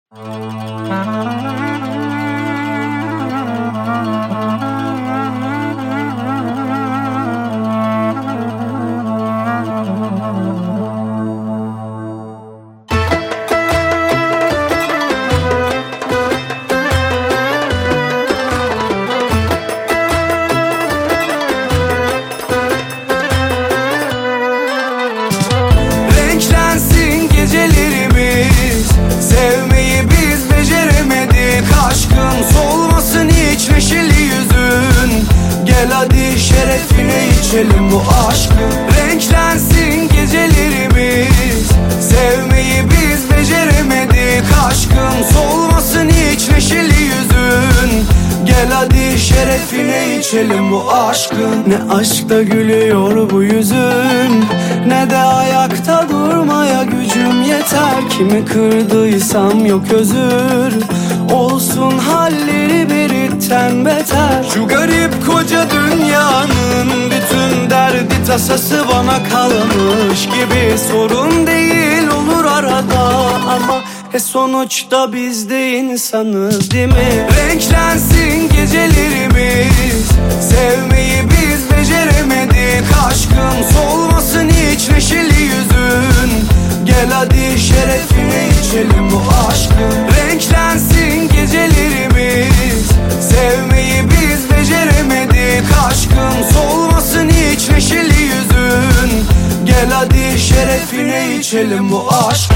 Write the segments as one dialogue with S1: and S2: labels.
S1: Renklensin gecelerimiz, sevmeyi biz beceremedik. Aşkın solmasın hiç neşeli yüzün, gel hadi şerefine içelim bu aşkı. Renklensin gecelerimiz, sevmeyi biz beceremedik. Aşkın solmasın hiç neşeli yüzün, gel hadi şerefine içelim bu aşkın. Ne aşkta gülüyor bu yüzün, ne de ayakta durmaya gücüm yeter. Kimi kırdıysam yok özür, olsun halleri biritten beter. Şu garip koca dünyanın bütün derdi tasası bana kalmış gibi. Sorun değil olur arada ama sonuçta biz de insanız değil mi? Renklensin gecelerimiz, sevmeyi biz beceremedik. Aşkın solmasın hiç neşeli yüzün, gel hadi şerefine içelim bu aşkı. Renklensin gecelerimiz, sevmeyi biz beceremedik. Aşkın solmasın hiç neşeli yüzün, gel hadi şerefine içelim bu aşkı.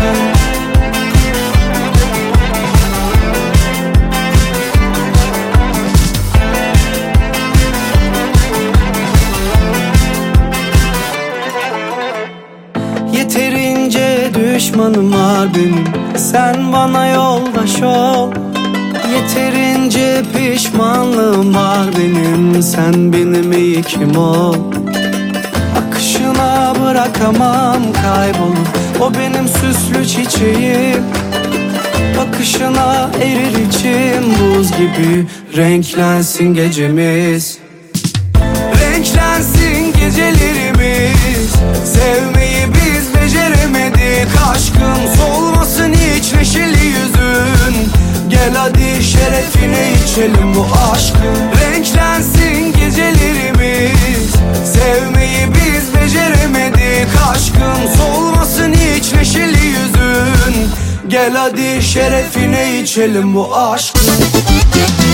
S1: Yeterince düşmanım var benim, sen bana yoldaş ol. Yeterince pişmanlığım var benim, sen benim ilkim ol. Akışına bırakamam kaybolup, o benim süslü çiçeğim. Bakışına erir içim buz gibi, renklensin gecemiz. Renklensin gecelerimiz, sevmeyi biz beceremedik. Aşkın solmasın hiç neşeli yüzün, gel hadi şerefine içelim bu aşkı. Renklensin gecelerimiz, sevmeyi biz beceremedik. Aşkın solmasın hiç neşeli yüzün, gel hadi şerefine içelim bu aşkı.